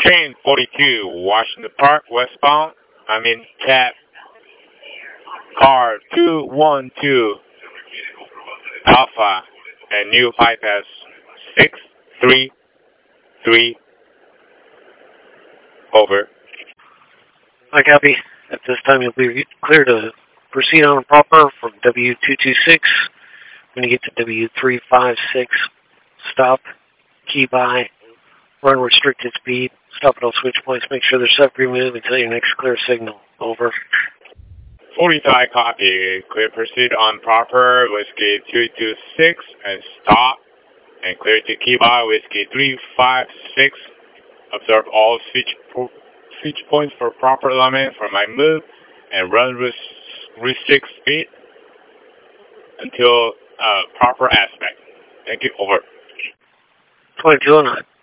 Train 42, Washington Park, westbound. I'm in cab. Car 212 Alpha and new bypass 633. Over. I copy. At this time, you'll be clear to proceed on proper from W226. When you get to W356, stop, key by, run restricted speed, stop at all switch points, make sure there's sub-green move until your next clear signal. Over. 45 copy. Clear proceed on proper, Whiskey 226, and stop. And clear to key by, Whiskey 356. Observe all switch points for proper alignment for my move, and run restrict speed until proper aspect. Thank you. Over. 2209.